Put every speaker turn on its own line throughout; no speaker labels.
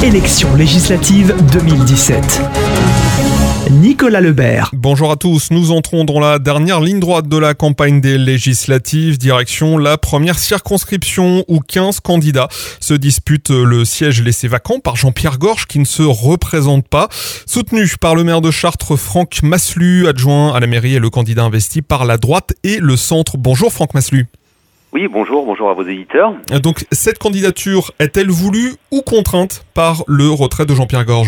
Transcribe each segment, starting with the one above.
Élections législatives 2017. Nicolas Lebert.
Bonjour à tous, nous entrons dans la dernière ligne droite de la campagne des législatives, direction la première circonscription où 15 candidats se disputent le siège laissé vacant par Jean-Pierre Gorge qui ne se représente pas. Soutenu par le maire de Chartres, Franck Maslu, adjoint à la mairie et le candidat investi par la droite et le centre. Bonjour Franck Maslu.
Oui, bonjour à vos éditeurs.
Donc cette candidature est-elle voulue ou contrainte par le retrait de Jean-Pierre Gorge ?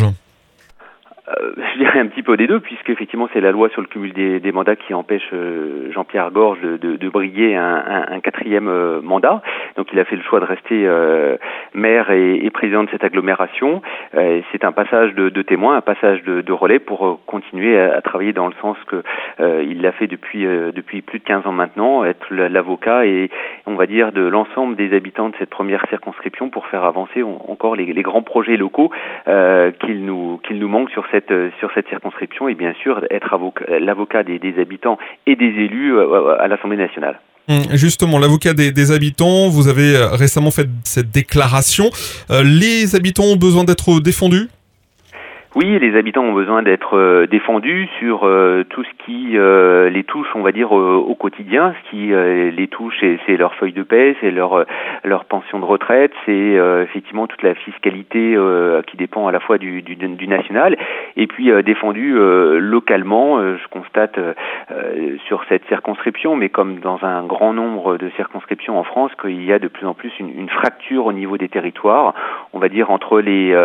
Je dirais un petit peu des deux, puisque effectivement c'est la loi sur le cumul des mandats qui empêche Jean-Pierre Gorge de briguer un quatrième mandat. Donc il a fait le choix de rester maire et président de cette agglomération. C'est un passage de témoin, un passage de relais pour continuer à travailler dans le sens que il l'a fait depuis plus de 15 ans maintenant, être l'avocat et on va dire de l'ensemble des habitants de cette première circonscription pour faire avancer encore les grands projets locaux qu'il nous manque sur cette circonscription et bien sûr être l'avocat des habitants et des élus à l'Assemblée nationale.
Justement, l'avocat des habitants, vous avez récemment fait cette déclaration. Les habitants ont besoin d'être défendus ?
Oui, les habitants ont besoin d'être défendus sur tout ce qui les touche, on va dire, au quotidien. Ce qui les touche, c'est leur feuille de paie, c'est leur pension de retraite, c'est effectivement toute la fiscalité qui dépend à la fois du national, et puis défendus localement. Je constate sur cette circonscription, mais comme dans un grand nombre de circonscriptions en France, qu'il y a de plus en plus une fracture au niveau des territoires, on va dire entre les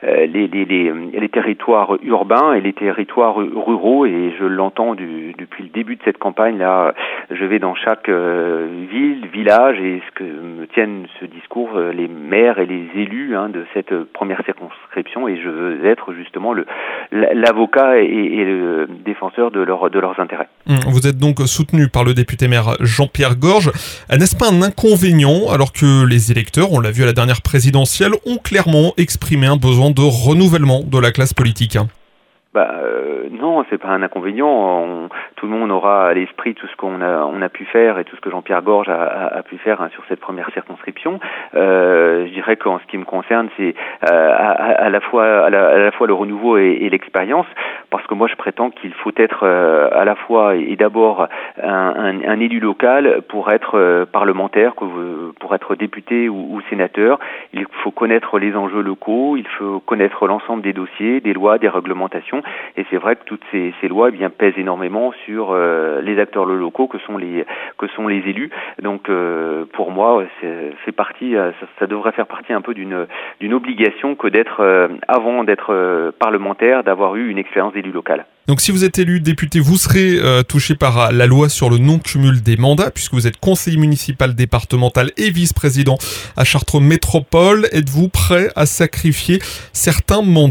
territoires urbains et les territoires ruraux, et je l'entends depuis le début de cette campagne là. Je vais dans chaque ville, village, et ce que me tiennent ce discours les maires et les élus de cette première circonscription, et je veux être justement l'avocat et le défenseur de leurs intérêts.
Vous êtes donc soutenu par le député maire Jean-Pierre Gorge. N'est-ce pas un inconvénient alors que les électeurs, on l'a vu à la dernière présidentielle, ont clairement exprimé un besoin de renouvellement de la classe politique ?
Non, c'est pas un inconvénient. Tout le monde aura à l'esprit tout ce qu'on a pu faire et tout ce que Jean-Pierre Gorge a pu faire sur cette première circonscription. Je dirais qu'en ce qui me concerne, c'est à la fois le renouveau et l'expérience, parce que moi je prétends qu'il faut être à la fois et d'abord un élu local pour être parlementaire, pour être député ou sénateur. Il faut connaître les enjeux locaux, il faut connaître l'ensemble des dossiers, des lois, des réglementations. Et c'est vrai que toutes ces lois pèsent énormément sur les acteurs locaux que sont les élus. Donc pour moi, ça devrait faire partie un peu d'une obligation que avant d'être parlementaire, d'avoir eu une expérience d'élu local.
Donc si vous êtes élu député, vous serez touché par la loi sur le non-cumul des mandats, puisque vous êtes conseiller municipal, départemental et vice-président à Chartres Métropole. Êtes-vous prêt à sacrifier certains mandats ?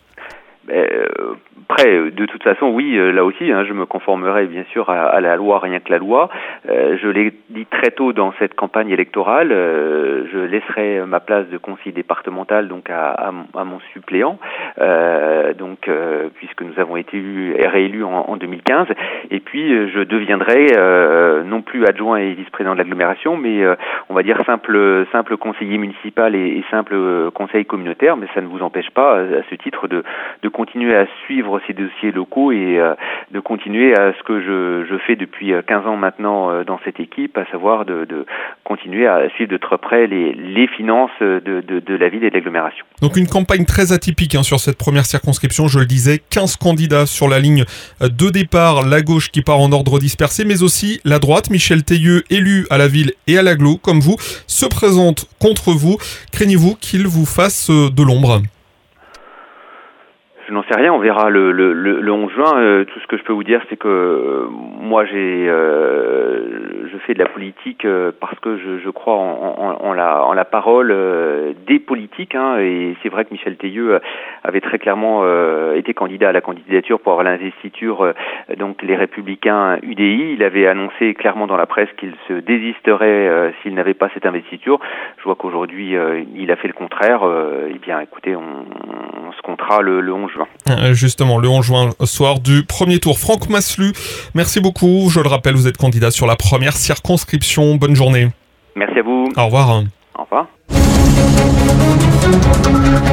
Prêt, de toute façon, oui, là aussi, je me conformerai bien sûr à la loi, rien que la loi. Je l'ai dit très tôt dans cette campagne électorale, je laisserai ma place de conseiller départemental donc à mon suppléant, puisque nous avons été réélus en 2015, et puis je deviendrai non plus adjoint et vice-président de l'agglomération, mais on va dire simple conseiller municipal et simple conseil communautaire, mais ça ne vous empêche pas à ce titre de continuer à suivre ces dossiers locaux et de continuer à ce que je fais depuis 15 ans maintenant dans cette équipe, à savoir de continuer à suivre de très près les finances de la ville et de l'agglomération.
Donc une campagne très atypique sur cette première circonscription, je le disais, 15 candidats sur la ligne de départ, la gauche qui part en ordre dispersé, mais aussi la droite. Michel Teilleux, élu à la ville et à l'agglo comme vous, se présente contre vous. Craignez-vous qu'il vous fasse de l'ombre ?
Je n'en sais rien, on verra le 11 juin. Tout ce que je peux vous dire, c'est que moi je fais de la politique parce que je crois en la parole des politiques, et c'est vrai que Michel Teilleux avait très clairement été candidat à la candidature pour avoir l'investiture donc les Républicains UDI. Il avait annoncé clairement dans la presse qu'il se désisterait s'il n'avait pas cette investiture. Je vois qu'aujourd'hui il a fait le contraire. Eh bien écoutez, on se comptera le 11 juin.
Justement, le 11 juin, soir du premier tour. Franck Maslu, merci beaucoup. Je le rappelle, vous êtes candidat sur la première circonscription. Bonne journée.
Merci à vous.
Au revoir.
Au revoir.